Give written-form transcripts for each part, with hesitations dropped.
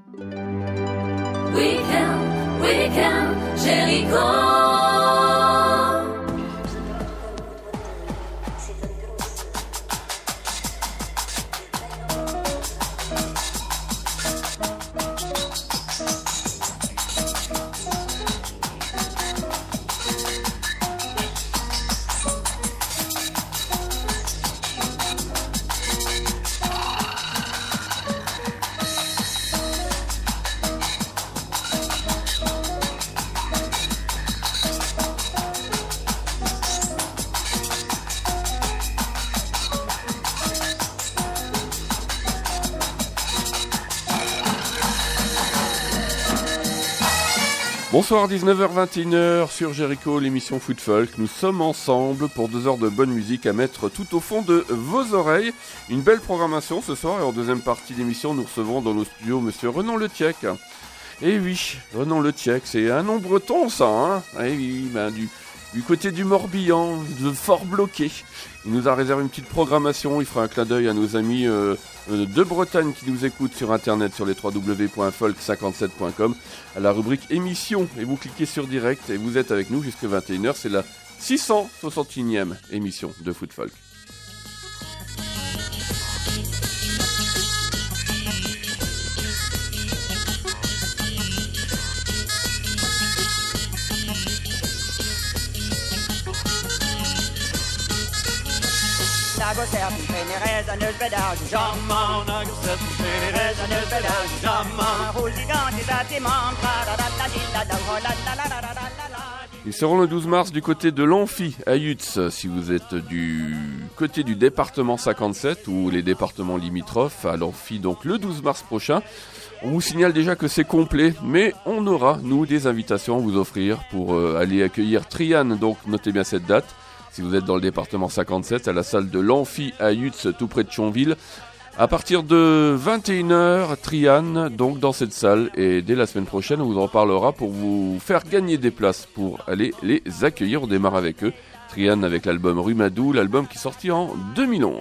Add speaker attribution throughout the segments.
Speaker 1: Weekend, Jericho.
Speaker 2: Bonsoir, 19h-21h sur Jericho, l'émission Foot Folk. Nous sommes ensemble pour 2 heures de bonne musique à mettre tout au fond de vos oreilles. Une belle programmation ce soir et en deuxième partie d'émission, nous recevons dans nos studios Monsieur Renan Letiec. Et oui, Renan Letiec, c'est un nom breton ça, hein. Et oui, du côté du Morbihan, de Fort Bloqué. Il nous a réservé une petite programmation, il fera un clin d'œil à nos amis de Bretagne qui nous écoutent sur internet sur les www.folk57.com à la rubrique émission et vous cliquez sur direct et vous êtes avec nous jusqu'à 21h, c'est la 661e émission de Foot Folk. Ils seront le 12 mars du côté de l'Amphi à Yutz, si vous êtes du côté du département 57 ou les départements limitrophes à l'Amphi, donc le 12 mars prochain. On vous signale déjà que c'est complet, mais on aura, nous, des invitations à vous offrir pour aller accueillir Trian, donc notez bien cette date. Si vous êtes dans le département 57, à la salle de l'Amphi à Yutz, tout près de Thionville. À partir de 21h, Trian, donc dans cette salle. Et dès la semaine prochaine, on vous en parlera pour vous faire gagner des places pour aller les accueillir. On démarre avec eux. Trian avec l'album Rumadou, l'album qui est sorti en 2011.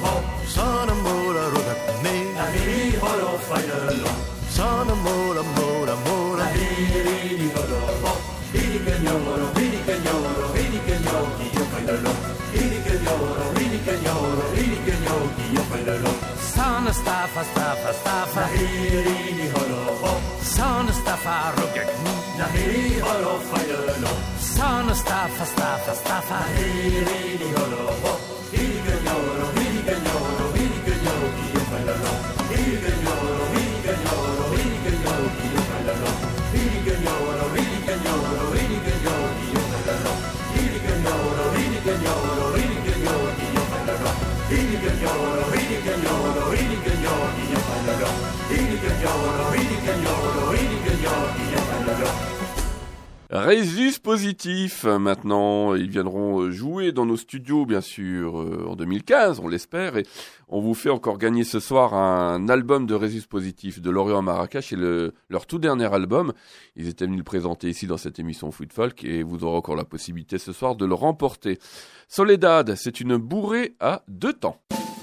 Speaker 3: Son amor, amor. staffa, ruggeknu. Nahiri holo fayelo. Sana staffa, staffa, staffa. Nahiri holo ho. Hiriga yoro, hiriga yoro, hiriga yogi yo fayelo. Hiriga yoro, hiriga yoro, hiriga yogi yo fayelo. Hiriga yoro, hiriga yoro, hiriga yogi yo fayelo. Hiriga yoro, hiriga yoro, hiriga yogi yo fayelo. Hiriga yoro, hiriga yoro, hiriga yogi yo fayelo. Hiriga yoro, hiriga yoro, hiriga yogi yo fayelo.
Speaker 2: Résus Positif, maintenant, ils viendront jouer dans nos studios, bien sûr, en 2015, on l'espère, et on vous fait encore gagner ce soir un album de Résus Positif de Lorient à Marrakech, et leur tout dernier album. Ils étaient venus le présenter ici dans cette émission Food Folk, et vous aurez encore la possibilité ce soir de le remporter. Soledad, c'est une bourrée à 2 temps.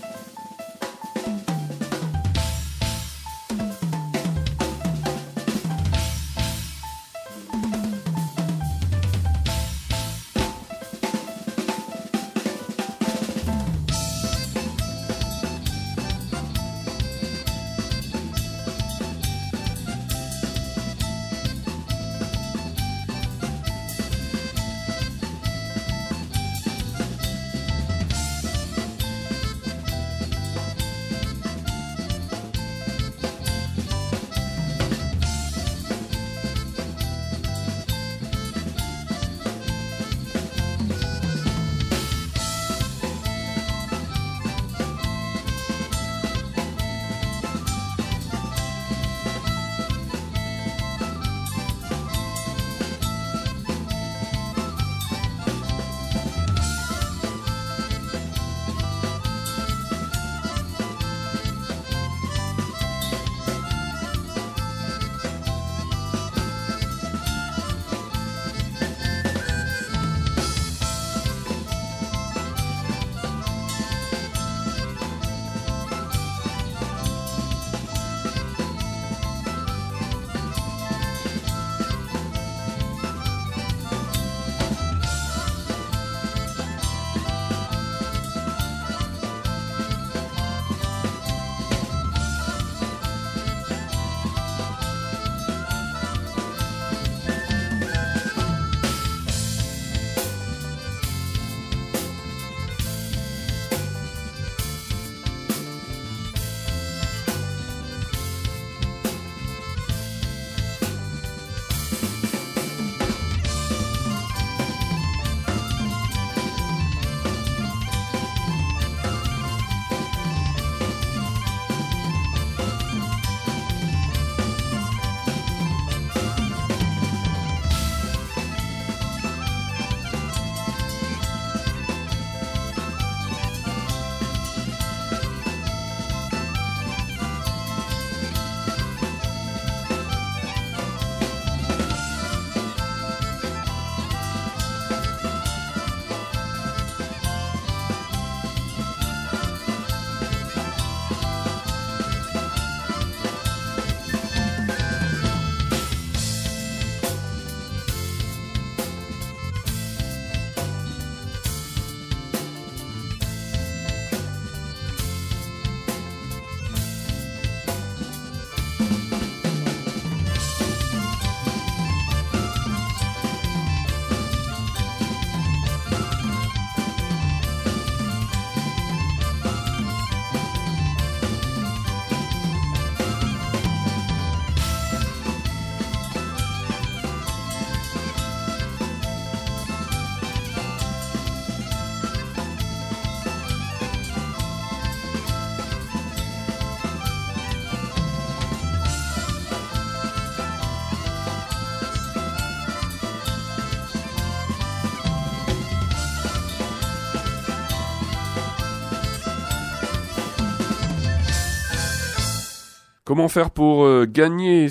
Speaker 2: Comment faire pour gagner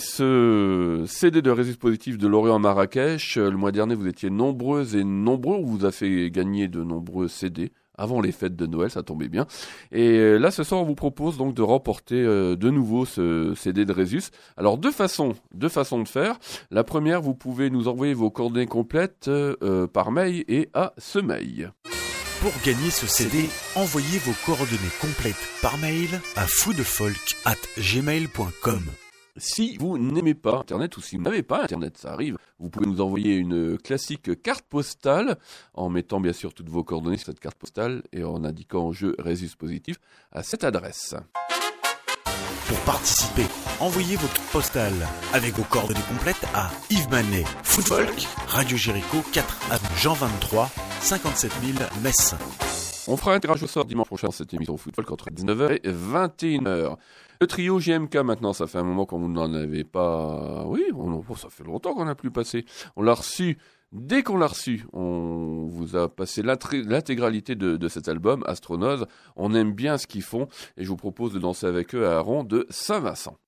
Speaker 2: ce CD de Résus Positif de Lorient à Marrakech? Le mois dernier, vous étiez nombreuses et nombreux. On vous a fait gagner de nombreux CD avant les fêtes de Noël, ça tombait bien. Et là, ce soir, on vous propose donc de remporter de nouveau ce CD de Résus. Alors, deux façons de faire. La première, vous pouvez nous envoyer vos coordonnées complètes par mail et à ce mail.
Speaker 4: Pour gagner ce CD, envoyez vos coordonnées complètes par mail à foodfolk@gmail.com.
Speaker 2: Si vous n'aimez pas Internet ou si vous n'avez pas Internet, ça arrive, vous pouvez nous envoyer une classique carte postale en mettant bien sûr toutes vos coordonnées sur cette carte postale et en indiquant jeu Résus Positif à cette adresse.
Speaker 4: Pour participer, envoyez votre postale avec vos coordonnées complètes à Yves Manet, Footfolk, Radio Jéricho, 4 avenue Jean 23, 57 000 Metz.
Speaker 2: On fera un tirage au sort dimanche prochain dans cette émission Footfolk entre 19h et 21h. Le trio JMK maintenant, ça fait un moment qu'on n'en avait pas... Oui, ça fait longtemps qu'on n'a plus passé. On l'a reçu, dès qu'on l'a reçu, on vous a passé l'intégralité de cet album, Astronose. On aime bien ce qu'ils font et je vous propose de danser avec eux à Aron de Saint-Vincent.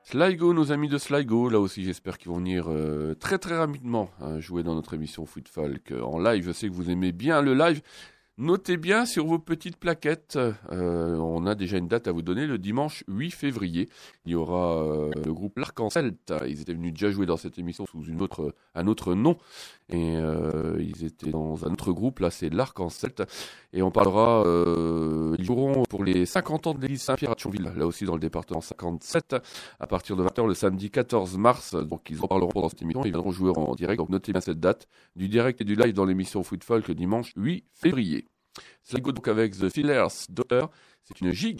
Speaker 2: Sligo, nos amis de Sligo, là aussi j'espère qu'ils vont venir très très rapidement jouer dans notre émission Foot Folk en live. Je sais que vous aimez bien le live. Notez bien sur vos petites plaquettes, on a déjà une date à vous donner, le dimanche 8 février. Il y aura le groupe L'Arc-en-Celte. Ils étaient venus déjà jouer dans cette émission sous un autre nom. Et ils étaient dans un autre groupe, là c'est L'Arc-en-Celte. Et on parlera, ils joueront pour les 50 ans de l'église Saint-Pierre à Thionville, là aussi dans le département 57, à partir de 20h le samedi 14 mars. Donc ils en parleront pendant cette émission, ils viendront jouer en direct. Donc notez bien cette date du direct et du live dans l'émission Foot Folk le dimanche 8 février. Sligo donc avec The Fiddler's Daughter, c'est une gigue.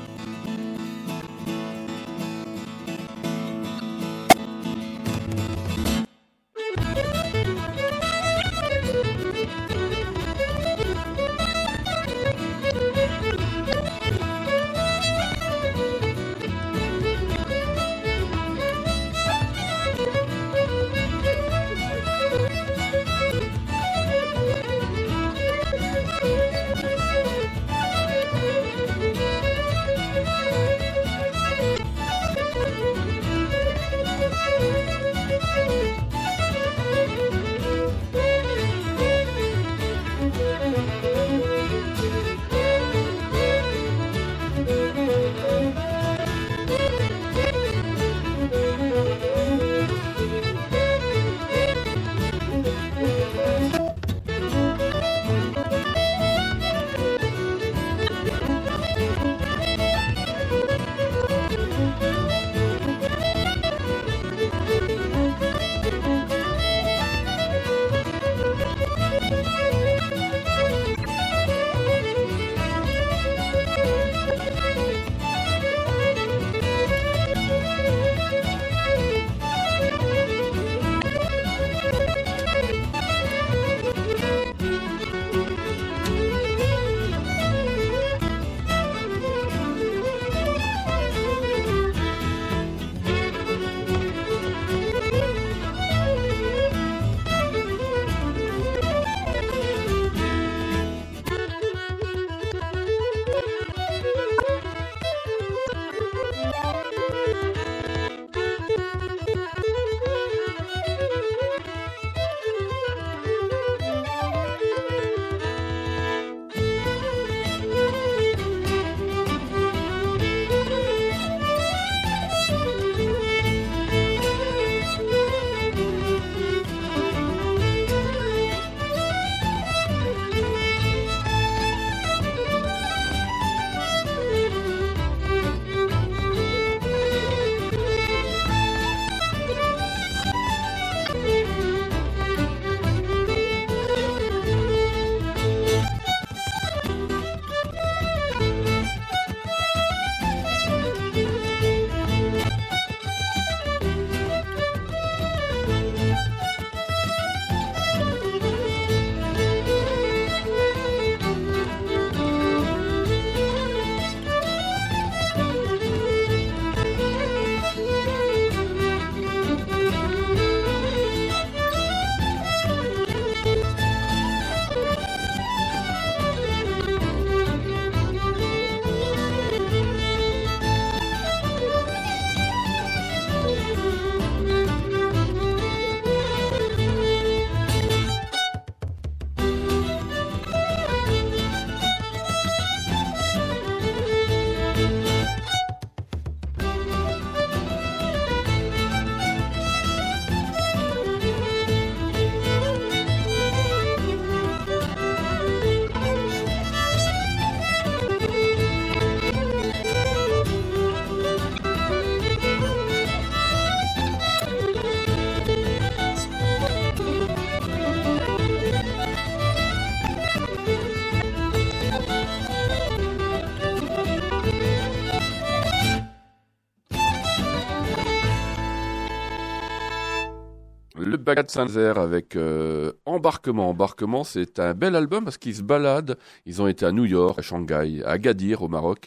Speaker 2: Le Bagad Saint-Nazaire avec Embarquement. Embarquement, c'est un bel album parce qu'ils se baladent. Ils ont été à New York, à Shanghai, à Agadir au Maroc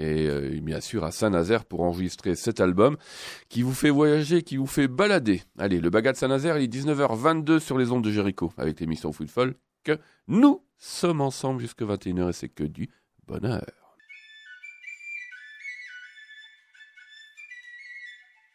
Speaker 2: et bien sûr à Saint-Nazaire pour enregistrer cet album qui vous fait voyager, qui vous fait balader. Allez, le Bagad Saint-Nazaire, il est 19h22 sur les ondes de Jéricho avec l'émission Foot Folk. Nous sommes ensemble jusqu'à 21h et c'est que du bonheur.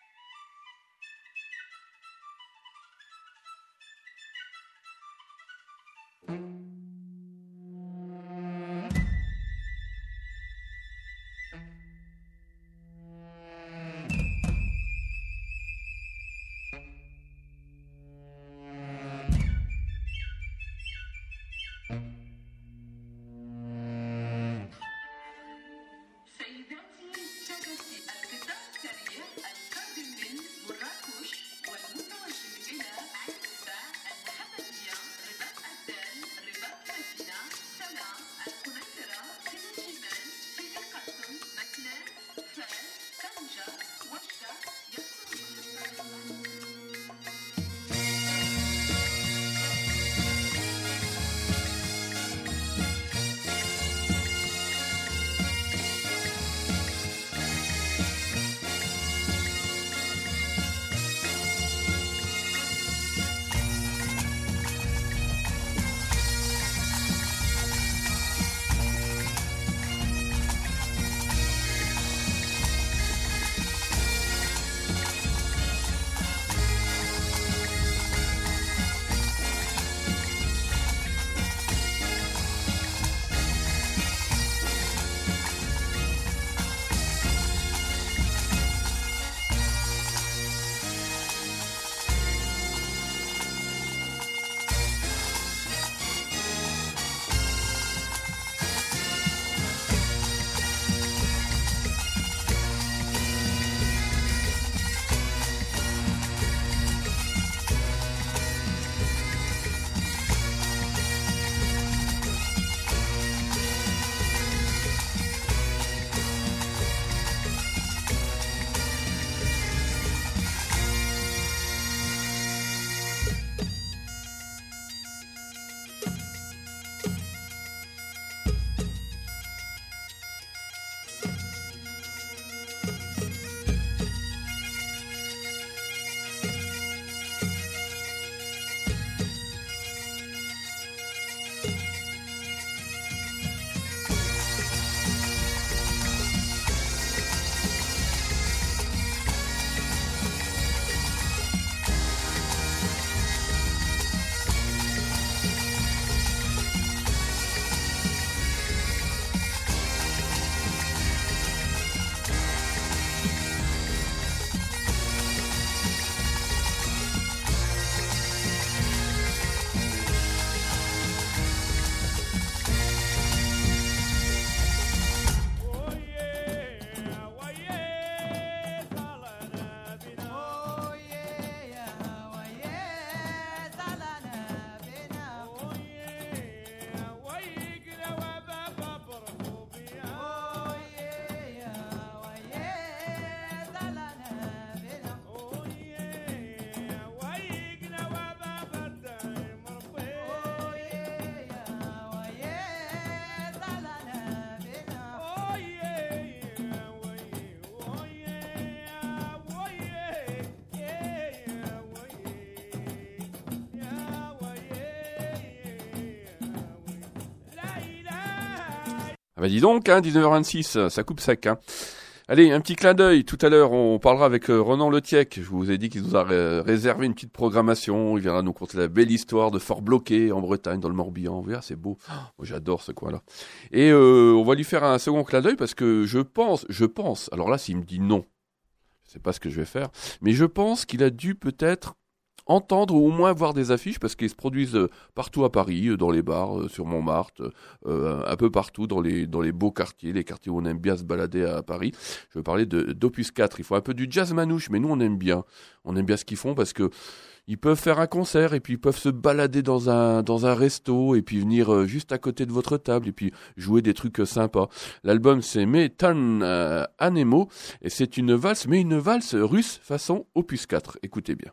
Speaker 2: Ah bah dis donc, 19h26, ça coupe sec. Allez, un petit clin d'œil. Tout à l'heure, on parlera avec Ronan Letiec. Je vous ai dit qu'il nous a réservé une petite programmation. Il viendra nous conter la belle histoire de Fort Bloqué en Bretagne, dans le Morbihan. Vous verrez, c'est beau. Moi, j'adore ce coin-là. Et on va lui faire un second clin d'œil parce que je pense. Alors là, s'il me dit non, je sais pas ce que je vais faire, mais je pense qu'il a dû peut-être entendre ou au moins voir des affiches parce qu'ils se produisent partout à Paris, dans les bars, sur Montmartre, un peu partout dans les beaux quartiers, les quartiers où on aime bien se balader à Paris. Je veux parler d'Opus 4. Ils font un peu du jazz manouche, mais nous on aime bien ce qu'ils font parce que ils peuvent faire un concert et puis ils peuvent se balader dans un resto et puis venir juste à côté de votre table et puis jouer des trucs sympas. L'album c'est Metan Anemo et c'est une valse russe façon Opus 4. Écoutez bien.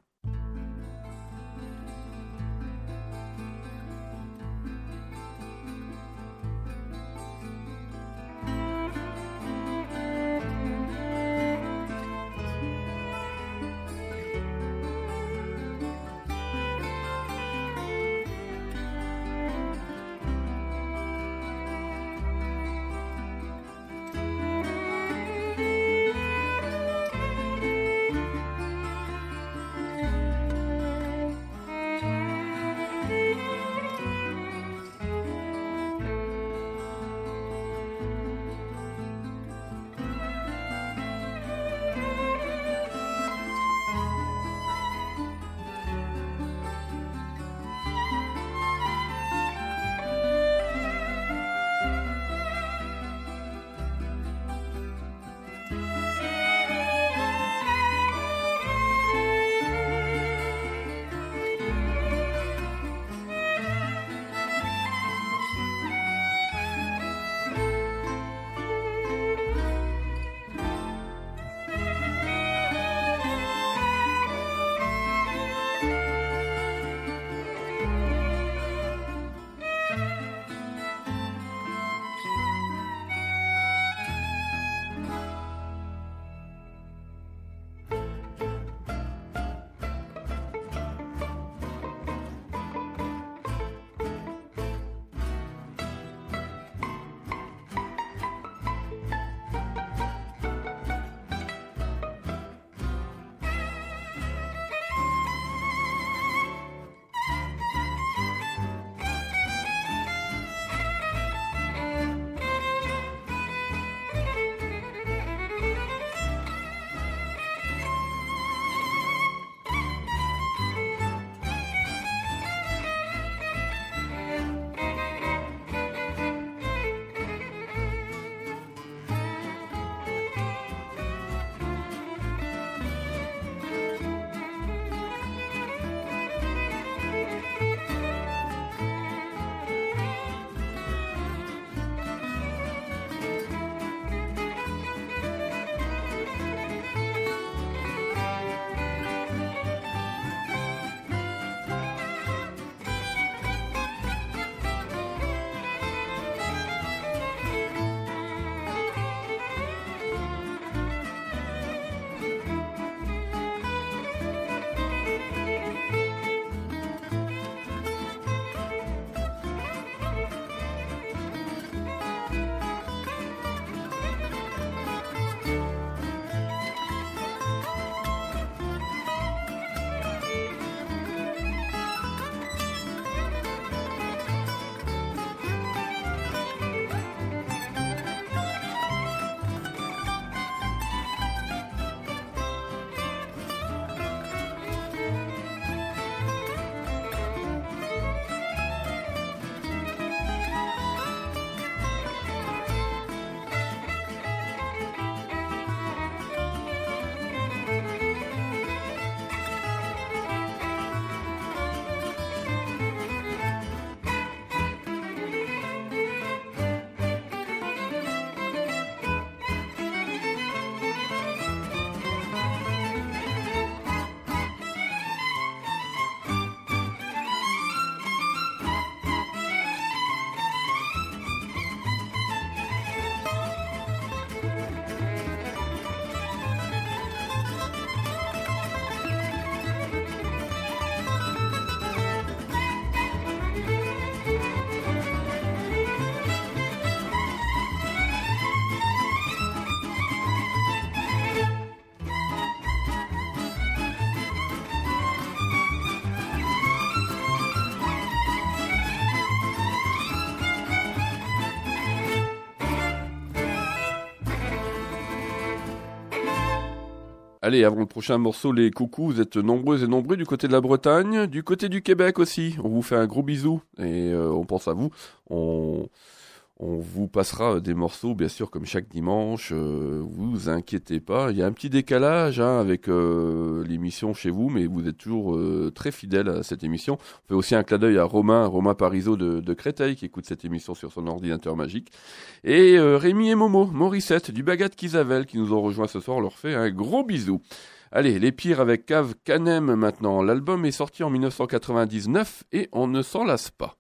Speaker 2: Allez, avant le prochain morceau, les coucous, vous êtes nombreux et nombreux du côté de la Bretagne, du côté du Québec aussi. On vous fait un gros bisou et on pense à vous. On vous passera des morceaux, bien sûr, comme chaque dimanche. Vous inquiétez pas. Il y a un petit décalage avec l'émission chez vous, mais vous êtes toujours très fidèles à cette émission. On fait aussi un clin d'œil à Romain Parisot de Créteil, qui écoute cette émission sur son ordinateur magique. Et Rémi et Morissette du Bagat Kisavel, qui nous ont rejoints ce soir. On leur fait un gros bisou. Allez, les pires avec Cave Canem maintenant. L'album est sorti en 1999 et on ne s'en lasse pas.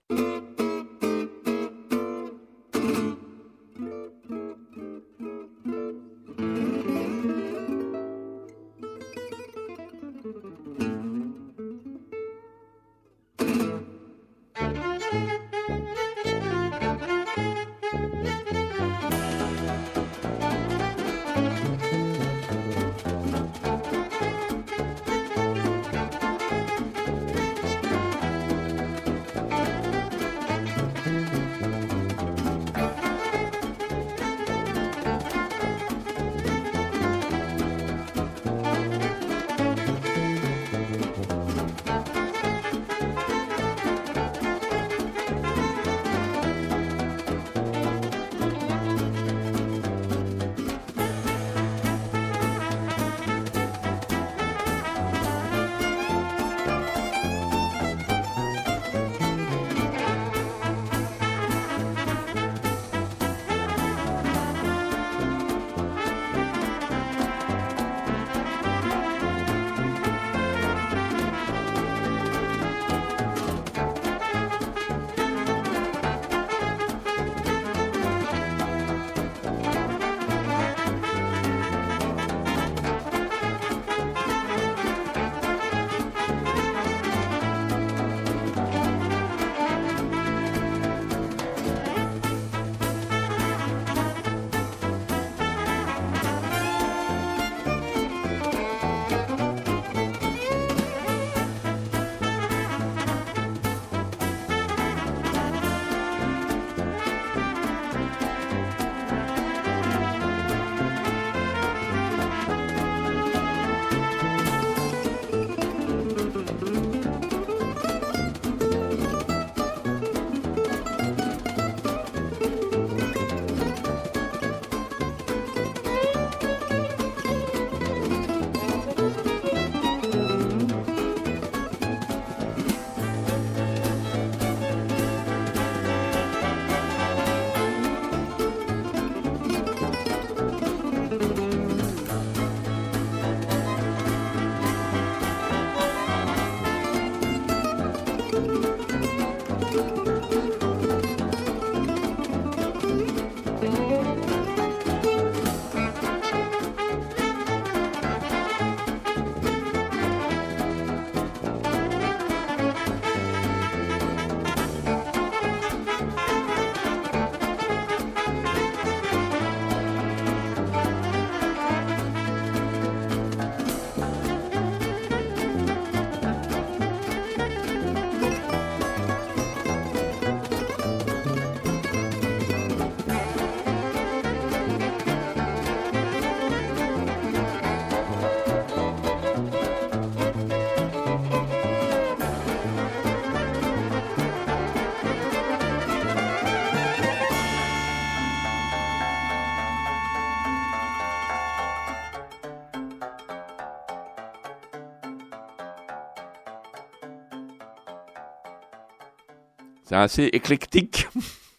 Speaker 2: C'est assez éclectique.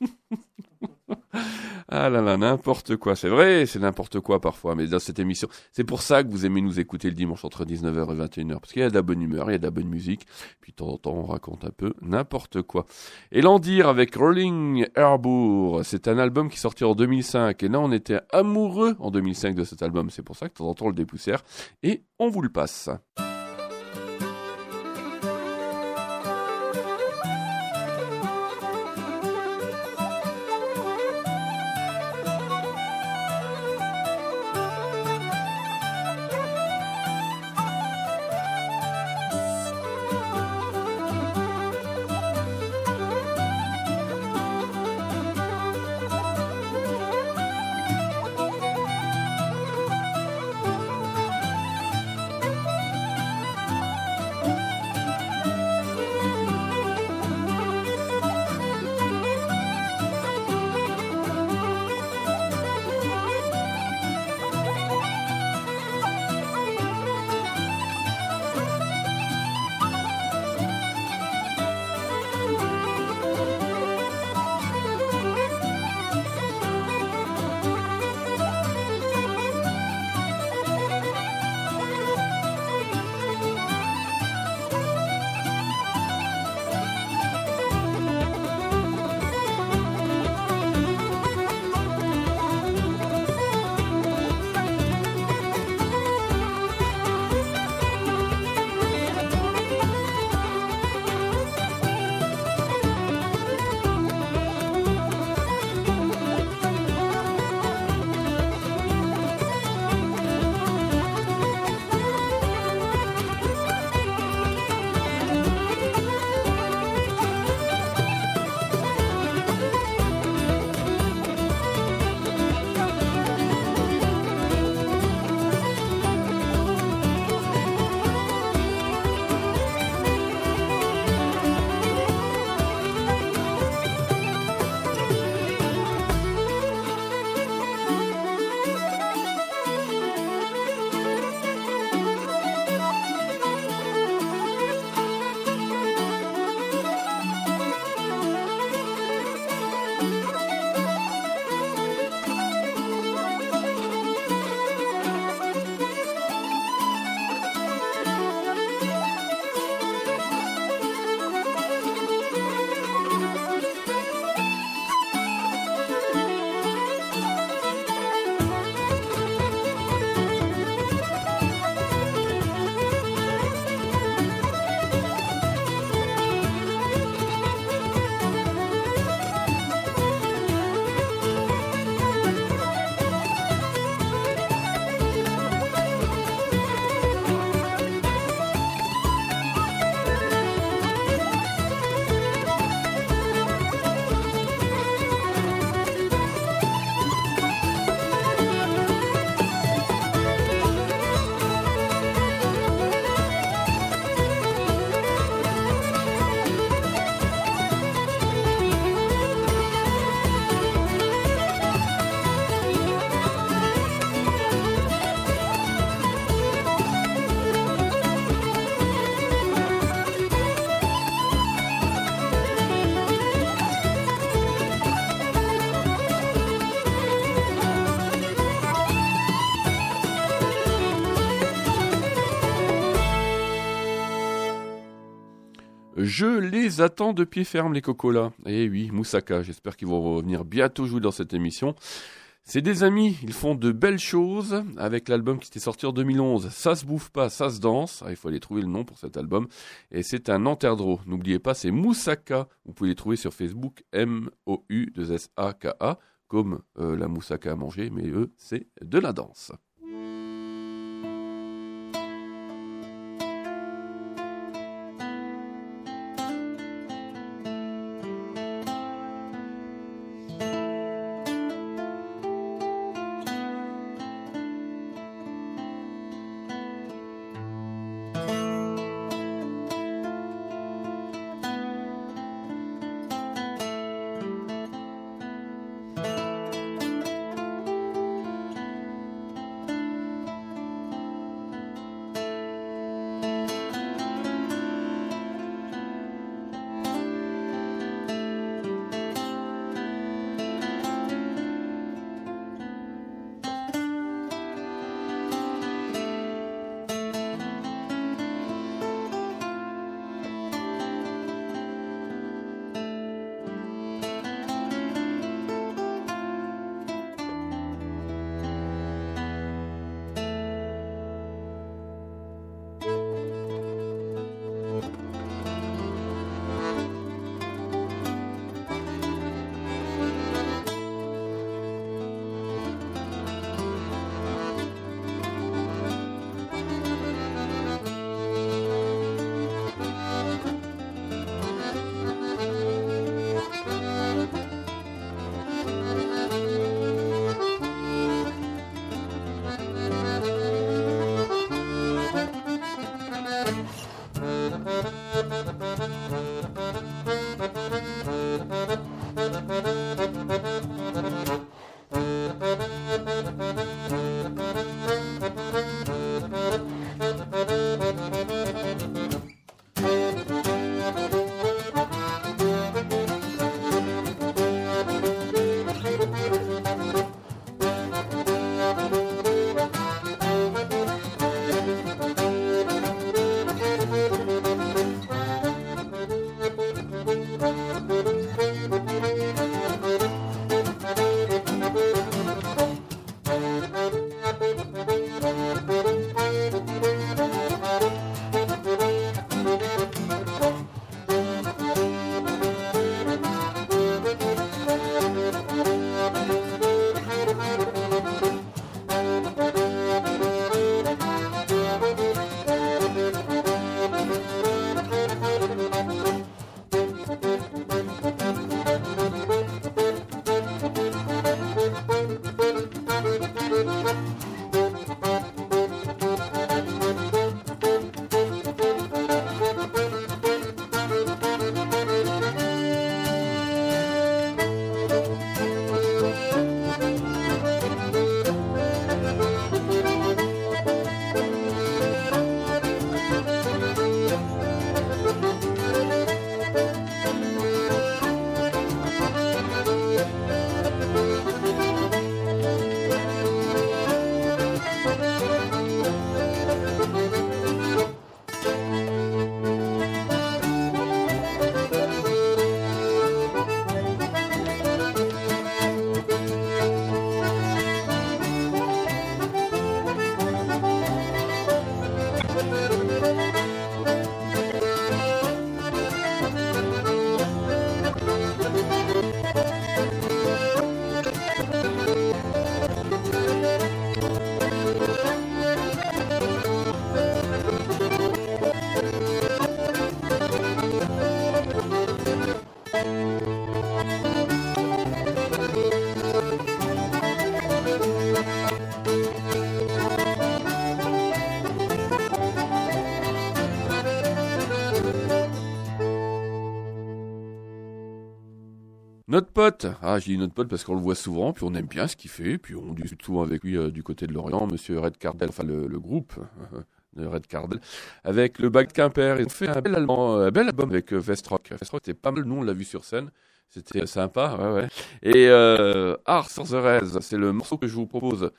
Speaker 2: Ah là là, n'importe quoi. C'est vrai, c'est n'importe quoi parfois, mais dans cette émission, c'est pour ça que vous aimez nous écouter le dimanche entre 19h et 21h, parce qu'il y a de la bonne humeur, il y a de la bonne musique, puis de temps en temps, on raconte un peu n'importe quoi. Et Landir avec Rolling Airbourg, c'est un album qui sortit en 2005, et là, on était amoureux en 2005 de cet album, c'est pour ça que de temps en temps, on le dépoussière, et on vous le passe. Je les attends de pied ferme, les cocos-là. Eh oui, Moussaka, j'espère qu'ils vont revenir bientôt jouer dans cette émission. C'est des amis, ils font de belles choses avec l'album qui était sorti en 2011. Ça se bouffe pas, ça se danse. Il faut aller trouver le nom pour cet album. Et c'est un Anterdro. N'oubliez pas, c'est Moussaka. Vous pouvez les trouver sur Facebook, M-O-U-2-S-A-K-A, comme la moussaka à manger, mais eux, c'est de la danse. Notre pote, je dis notre pote parce qu'on le voit souvent, puis on aime bien ce qu'il fait, puis on discute souvent avec lui du côté de Lorient, Monsieur Red Cardel, enfin le groupe de Red Cardel, avec le Bac de Quimper. Ils ont fait un bel album avec Vestrock. Vestrock, c'était pas mal, nous on l'a vu sur scène, c'était sympa, ouais. Et Ars sur the Rez, c'est le morceau que je vous propose.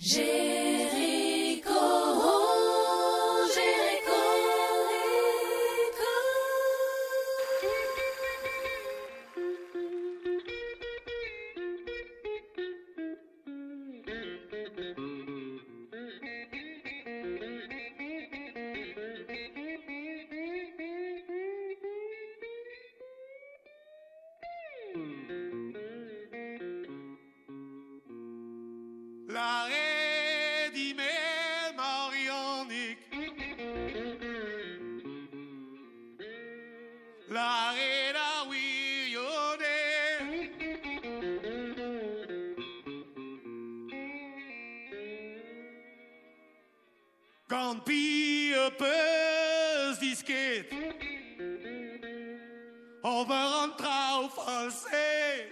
Speaker 5: la reda wiode. Quand pire peu disquette, on va rentrer au français.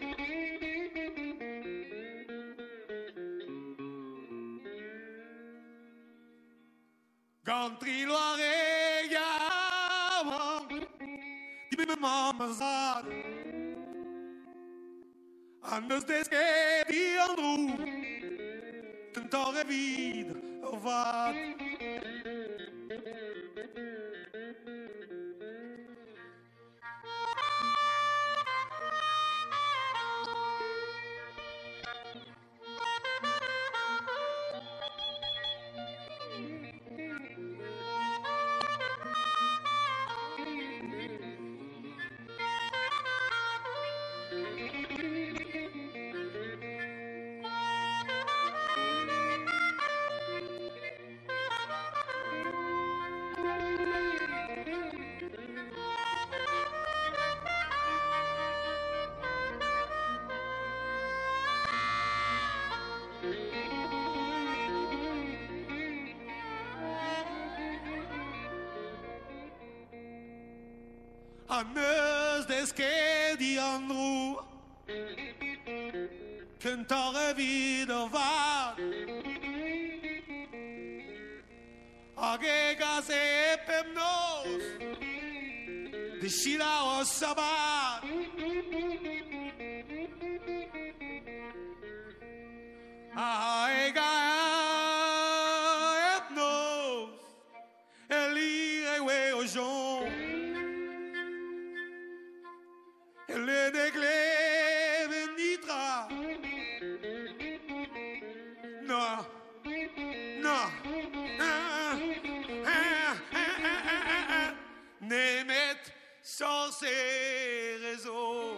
Speaker 5: Quand triloire gamin, di me mamazad, anders desque di andru, tentare vid vad. Anders desque di andru, cantare vida va. Age case pemnos, de shila o sabat. Aega etnos, elire we ojon. Le déclève nitra. Non, non. Német sans ses réseaux.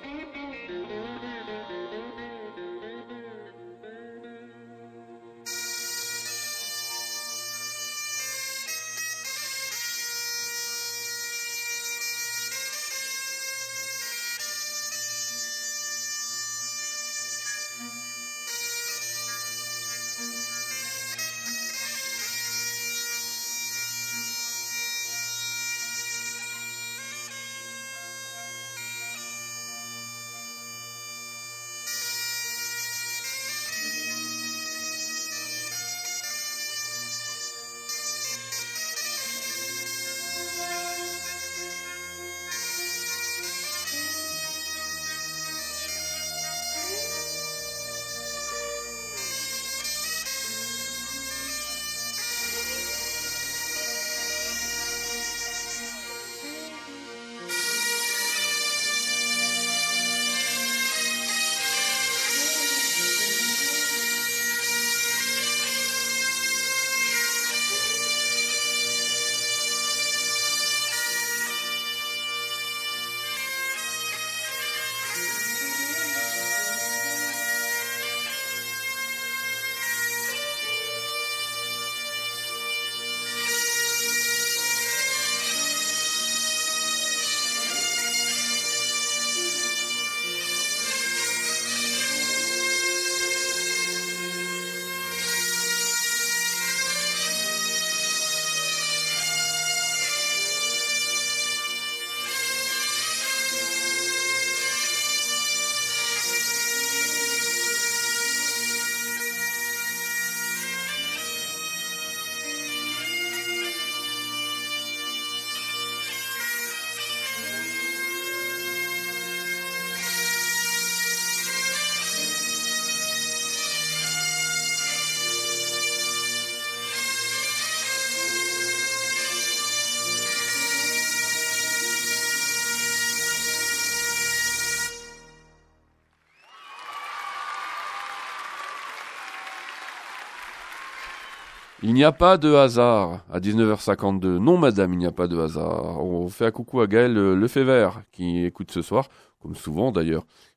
Speaker 2: Il n'y a pas de hasard à 19h52. Non, madame, il n'y a pas de hasard. On fait un coucou à Gaël Lefebvre qui écoute ce soir, comme souvent d'ailleurs.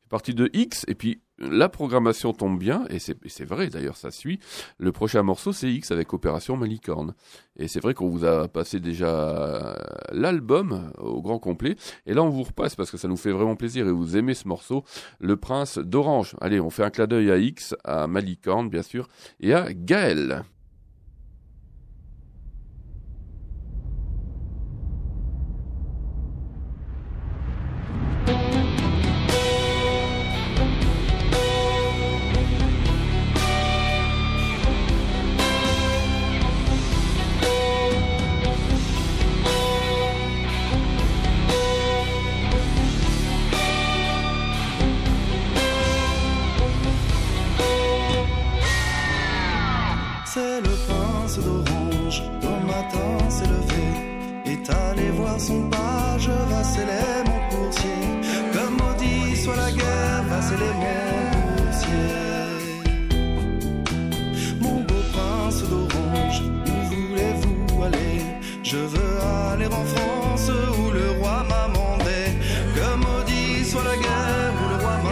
Speaker 2: Partie de X, et puis la programmation tombe bien, et c'est vrai d'ailleurs, ça suit. Le prochain morceau, c'est X avec Opération Malicorne. Et c'est vrai qu'on vous a passé déjà l'album au grand complet, et là on vous repasse parce que ça nous fait vraiment plaisir et vous aimez ce morceau, Le Prince d'Orange. Allez, on fait un clin d'œil à X, à Malicorne bien sûr, et à Gaël.
Speaker 6: C'est le prince d'Orange, au matin s'est levé, est allé voir son page, Vasselay mon coursier, comme maudit soit la guerre, Vasselay mon coursier. Mon beau prince d'Orange, où voulez-vous aller? Je veux aller en France, où le roi m'a mandé, que maudit soit la guerre, où le roi m'a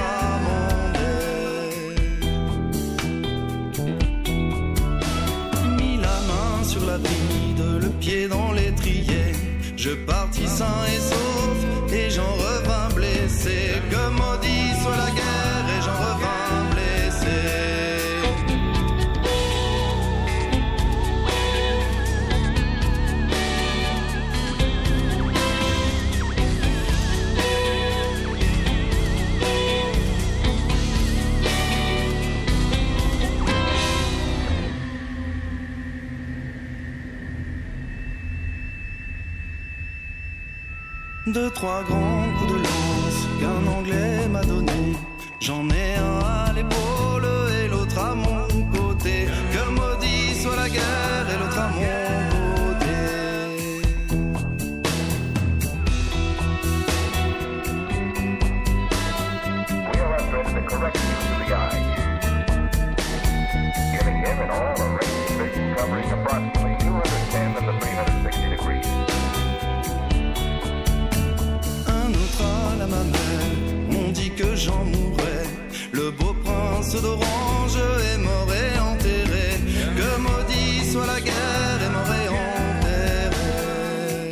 Speaker 6: bride, le pied dans l'étrier. Je partis sain et sauf et j'en revins blessé. Que maudit soit la guerre et j'en revins blessé. Deux, trois grands coups de lance qu'un Anglais m'a donné. J'en ai un à l'épaule et l'autre à mon côté. Que maudit soit la guerre et l'autre à mon côté.
Speaker 7: We are addressing the correct use of the eye, giving him and all a range of vision covering approximately 210 of the 360 degrees.
Speaker 6: À la mamelle, on dit que j'en mourrais. Le beau prince d'Orange est mort et enterré. Que maudit soit la guerre est mort et enterré.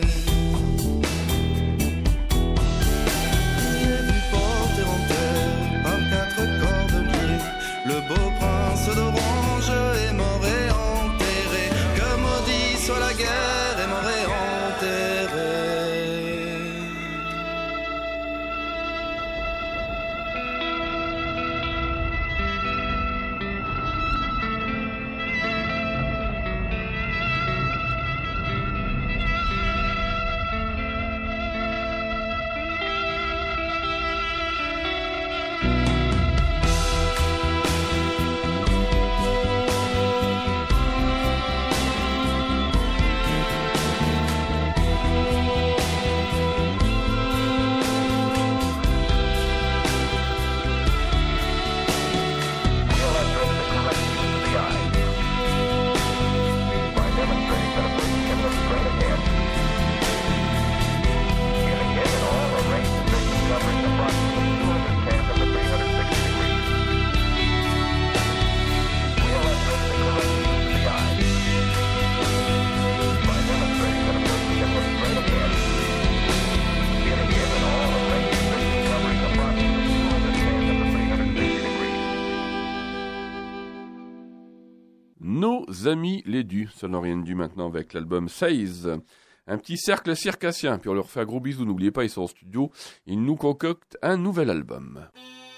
Speaker 6: J'ai vu porter en terre par 4 cordeliers. Le beau prince d'Orange est mort et enterré. Que maudit soit la guerre est mort et enterré.
Speaker 2: Amis les dus, ça n'a rien de dû maintenant avec l'album 16. Un petit cercle circassien, puis on leur fait un gros bisou, n'oubliez pas, ils sont en studio, ils nous concoctent un nouvel album.